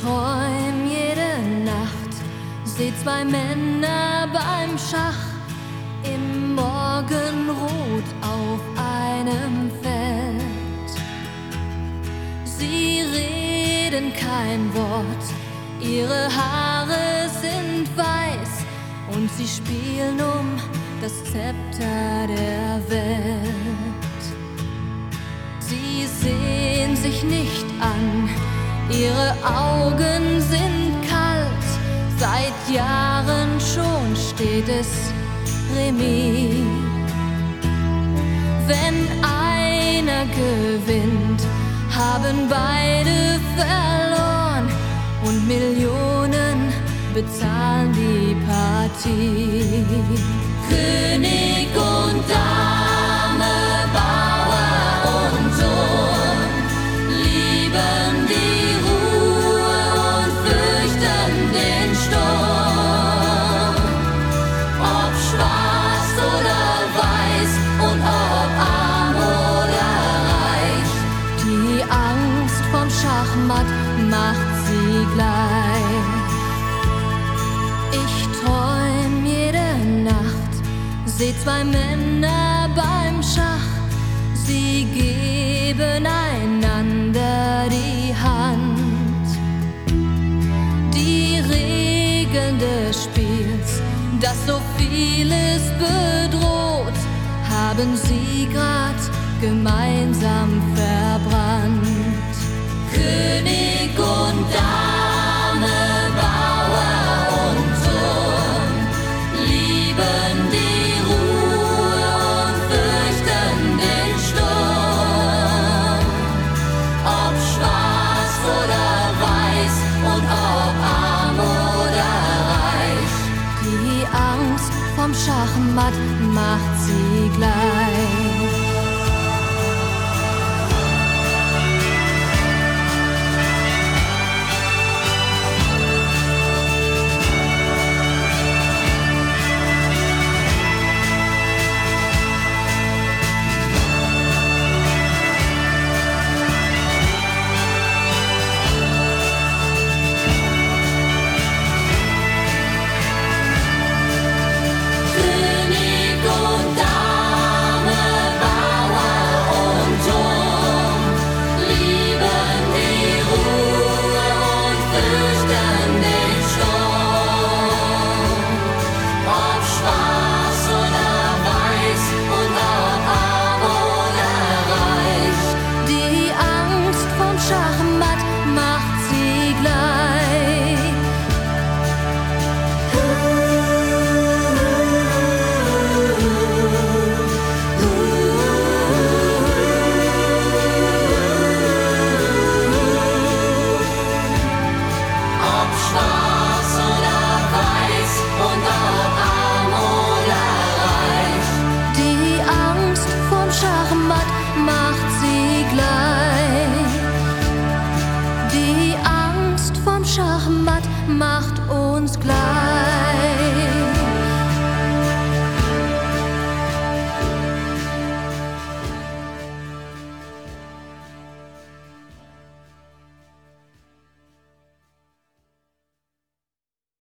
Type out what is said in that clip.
träum jede Nacht, seh zwei Männer beim Schach im Morgenrot auf einem Feld. Sie reden kein Wort, ihre Haare sind weiß und sie spielen um das Zepter der Welt. Sie sehen sich nicht an, ihre Augen sind kalt, seit Jahren schon steht es Remis. Wenn einer gewinnt, haben beide verloren und Millionen bezahlen die Partie. König und Dame, Bauer und Sohn lieben die Ruhe und fürchten den Sturm. Ob schwarz oder weiß und ob arm oder reich, die Angst vom Schachmatt macht sie gleich. Ich träum jede Nacht, seh zwei Männer beim Schach, sie geben einander die Hand. Die Regeln des Spiels, das so vieles bedroht, haben sie grad gemeinsam verbrannt. König und Dame,